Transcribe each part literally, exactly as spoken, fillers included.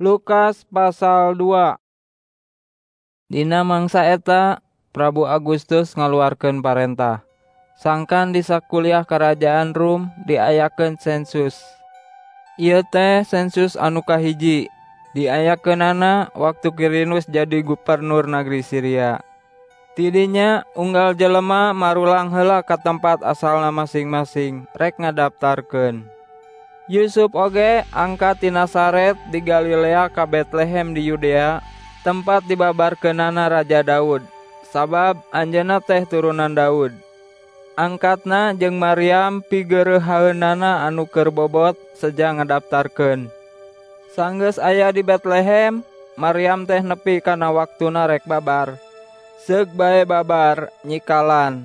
Lukas pasal dua. Dina mangsa eta Prabu Agustus ngaluarkeun parentah. Sangkan di sakuliah kerajaan Rum diayakeun sensus. Ieu teh sensus anu kahiji. Diayakeunana waktu Quirinus jadi gubernur negeri Syria. Tidinya unggal jelema marulang heula ka tempat asalna masing-masing rek ngadaptarkeun. Yusuf oge angkat ti Nazaret di Galilea ka Betlehem di Yudea, tempat dibabarkeunana Raja Daud, sabab anjeunna teh turunan Daud. Angkatna jeung Maryam pigeurehaeunana anu keur bobot seja ngadaptarkeun. Sanggeus aya di Betlehem, Maryam teh nepi kana waktuna rek babar. Seug bae babar nyikalan.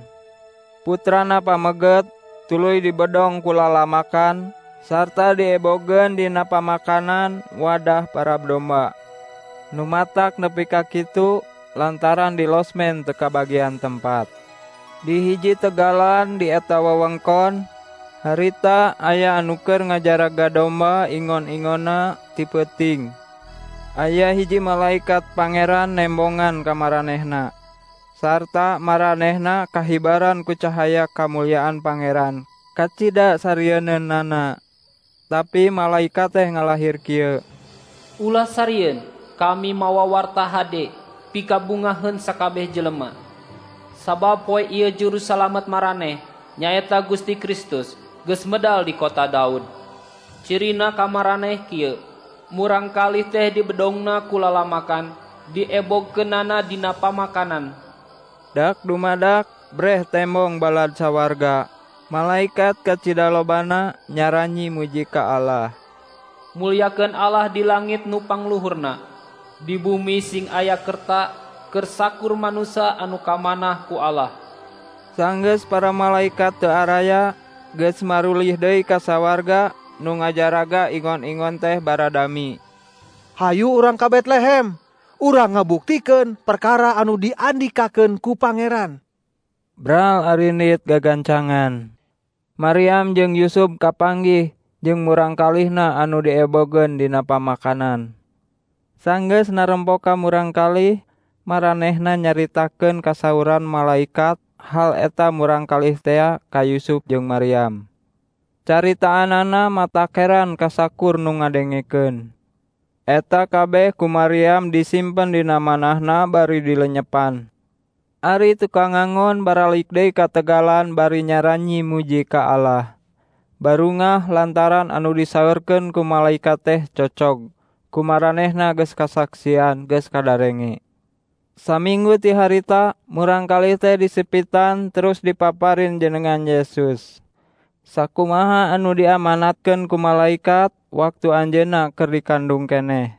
Putrana pameget tuluy dibedong ku lalamakan sarta diebogeun dina pamakanan wadah parab domba. Nu matak nepi ka kitu lantaran di losmen teu kabagian tempat. Di hiji tegalan di eta wewengkon harita aya anu keur ngajaraga domba ingon-ingonna ti peuting. Aya hiji malaikat pangeran nembongan ka maranehna. Sarta maranehna kahibaran ku cahaya kamulyaan pangeran kacida sarieunana. Tapi malaikat teh ngalahir kieu, ulah sarieun kami mawa warta hade pikabungaheun sakabeh jelema. Sabab poe ieu juru salamet maraneh nyaeta Gusti Kristus geus medal di kota Daud. Cirina ka maraneh kieu, murang kalih teh dibedongna ku lalamakan diebogkeunana dina pamakanan. Dak dumadak breh tembong balad sawarga. Malaikat kacida lobana nyaranyi muji ka Allah. Mulyakeun Allah di langit nu pangluhurna, di bumi sing aya kerta keur sakur manusia anu kamanah ku Allah. Sanggeus para malaikat teu araya geus marulih deui ka sawarga nu ngajaraga ingon-ingon teh baradami. Hayu urang ka Betlehem, urang ngabuktikeun perkara anu diandikakeun ku pangeran. Bral arinit gagancangan. Maryam jeung Yusuf kapanggih jeung murang kalihna anu diebogeun dina pamakanan. Sanggeus narempoka murang kalih, maranehna nyaritakeun kasauran malaikat hal eta murang kalih tea ka Yusuf jeung Maryam. Caritaanana matakeran kasakur nu ngadengekeun. Eta kabeh ku Maryam disimpen dina manahna bari dilenyepan. Ari tukang ngangon baralik deui ka tegalan bari nyaranyi muji ka Allah. Barungah lantaran anu disaurkeun ku malaikat teh cocog. Ku maranehna geus kasaksian geus kadarenge. Saminggu ti harita murang kalih teh disepitan terus dipaparin jenengan Yesus. Sakumaha anu diamanatkeun ku malaikat waktu anjeunna keur dikandung keneh.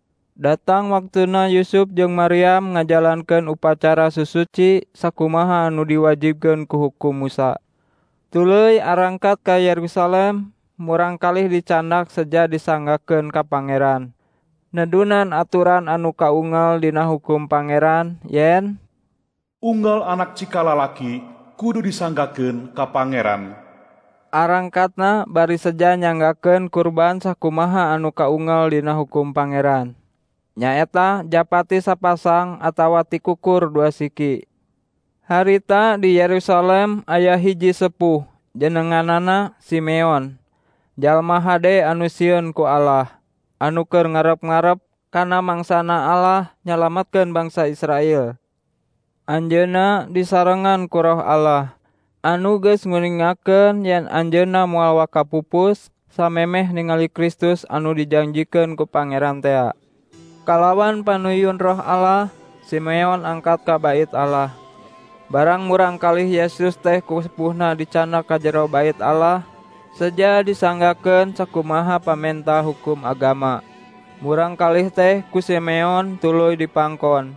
Datang waktuna Yusuf jeung Maryam ngajalankeun upacara susuci sakumaha anu diwajibkeun ku hukum Musa. Tuluy arangkat ka Yerusalem, murang kalih dicandak seja disanggakeun ka pangeran. Nedunan aturan anu kaunggal dina hukum pangeran yen unggal anak cika lalaki kudu disanggakeun ka pangeran. Arangkatna bari seja nyanggakeun kurban sakumaha anu kaunggal dina hukum pangeran. Nyaeta japati sapasang atawa ti kukur dua siki. Harita di Yerusalem aya hiji sepuh jenenganana Simeon. Jalma hade anu sieun ku Allah, anu keur ngarep-ngarep kana mangsana Allah nyalametkeun bangsa Israel. Anjeunna disarengan ku Roh Allah, anu geus nguningakeun yen anjeunna moal wakapupus samemeh ningali Kristus anu dijanjikeun ku pangeran tea. Kalawan panuyun Roh Allah, Simeon angkat ka bait Allah. Barang murang kalih Yesus teh ku sepuhna dicandak ka jero bait Allah, seja disanggakeun sakumaha pamenta hukum agama. Murang kalih teh ku Simeon tuluy dipangkon.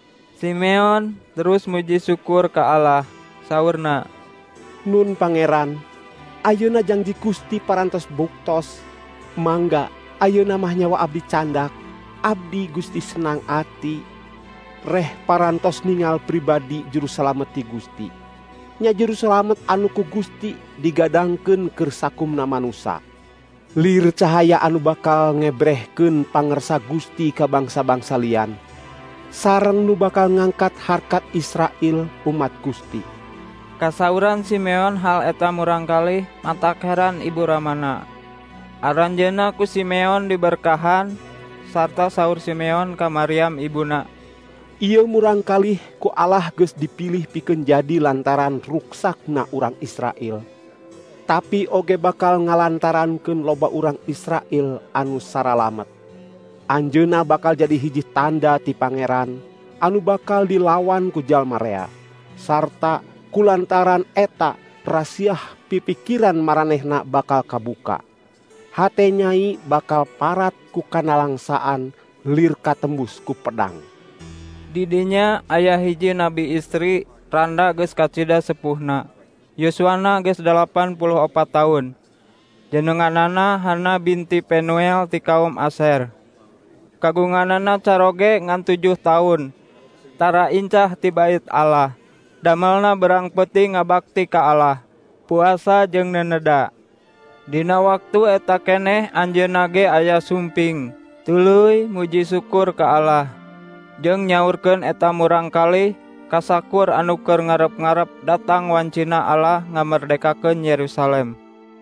Simeon terus muji syukur ka Allah, saurna, Nun pangeran, ayeuna janji Gusti parantos buktos, mangga ayeuna mah nyawa abdi candak. Abdi Gusti senang ati, reh parantos ningal pribadi juru salamet ti Gusti. Nya juru salamet anu ku Gusti digadangkeun keur sakumna manusa. lir cahaya anu bakal ngebrehkeun pangersa Gusti ka bangsa-bangsa lian, sareng nu bakal ngangkat harkat Israel umat Gusti. Kasauran Simeon hal eta murangkalih matak heran ibu ramana. Aranjeunna ku Simeon diberkahan, sarta saur Simeon ka Maryam ibuna. Ieu murangkalih ku Allah geus dipilih pikeun jadi lantaran ruksakna urang Israel. Tapi oge bakal ngalantarankeun loba urang Israel anu saralamet. Anjeunna bakal jadi hiji tanda ti Pangeran anu bakal dilawan ku jalma rea, sarta kulantaran eta rasiah pipikiran maranehna bakal kabuka. Hate Nyai bakal parat ku kanalangsaan lir katembus ku pedang. Di dinya aya hiji nabi istri randa geus kacida sepuhna. Yuswana geus dalapan puluh opat tahun. Jenenganana Hana binti Penuel ti kaum Aser. Kagunganana caroge ngan tujuh tahun. Tara incah ti bait Allah. Damelna berang peuting ngabakti ka Allah, puasa jeung neneda. Dina waktu eta keneh anjeunna ge aya sumping, tuluy muji syukur ka Allah. Jeung nyaurkeun eta murangkalih kasakur anu keur ngarep-ngarep datang wancina Allah ngamerdekakeun Yerusalem.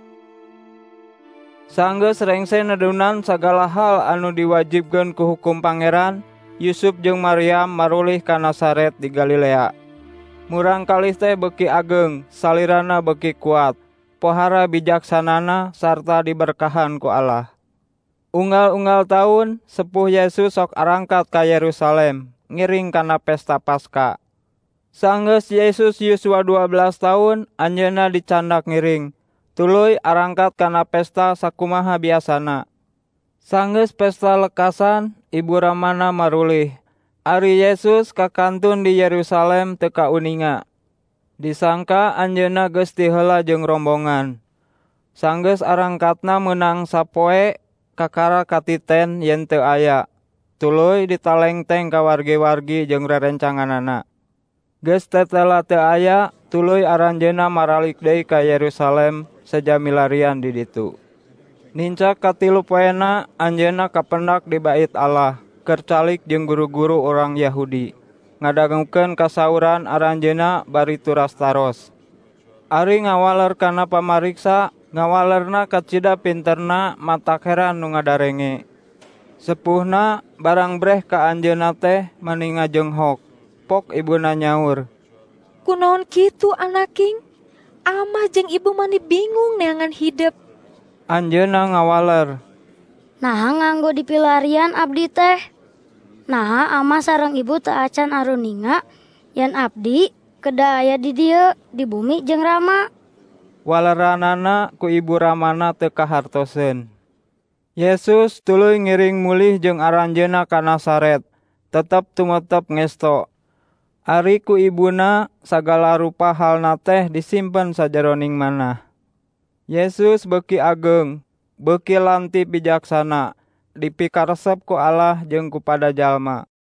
Sanggeus rengse nedunan sagala hal anu diwajibkeun ku hukum Pangeran, Yusuf jeung Maryam marulih ka Nazaret di Galilea. Murangkalih teh beuki ageng, salirana beuki kuat, pohara bijaksanana sarta diberkahan ku Allah. Unggal-unggal taun, sepuh Yesus sok arangkat ka Yerusalem, ngiring kana pesta Paskah. Sanggeus Yesus yuswa dua belas tahun, anjeunna dicandak ngiring, tuluy arangkat kana pesta sakumaha biasana. Sanggeus pesta lekasan, ibu ramana marulih. Ari Yesus kakantun di Yerusalem teu kauninga. Disangka anjeunna geus ti heula jeung rombongan. Sanggeus arangkatna meunang sapoe kakara katiten yen teu aya. Tuluy ditalengteng ka wargi-wargi jeung rerencanganana. Geus tetela teu aya, tuluy aranjeunna maralik deui ka Yerusalem sajamilarian di ditu. Nincak katilu poena anjeunna kapendak di bait Allah. Kercalik jeung guru-guru orang Yahudi, ngadanggukeun kasauran aranjeunna bari turas taros. Ari ngawaler kana pamariksa, ngawalerna kacida pinterna matak heran nu ngadarenge. Sepuhna barang breh ka anjeunna teh mani ngajenghok. Pok ibuna nyaur, "Kunaon kitu anaking? Amah jeung ibu mani bingung neangan hidep." Anjeunna ngawaler, "Naha nganggo dipilarian abdi teh? Naha amah sareng ibu teu acan aruninga yan abdi kedah aya di dieu di bumi jeung Rama." Waleranana ku ibu ramana teu kahartoseun. Yesus tuluy ngiring mulih jeung aranjeunna ka Nazaret, tetep tumetep ngesto. Ari ku ibuna sagala rupa halna teh disimpen sajeroning manah. Yesus beuki ageng, beuki lanti bijaksana, dipikaresep ku Allah jeung ku pada jalma.